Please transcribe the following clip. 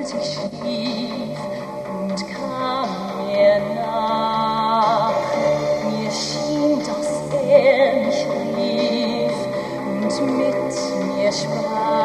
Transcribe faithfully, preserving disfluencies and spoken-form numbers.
als ich schlief und kam mir nach. Mir schien, dass er mich rief und mit mir sprach.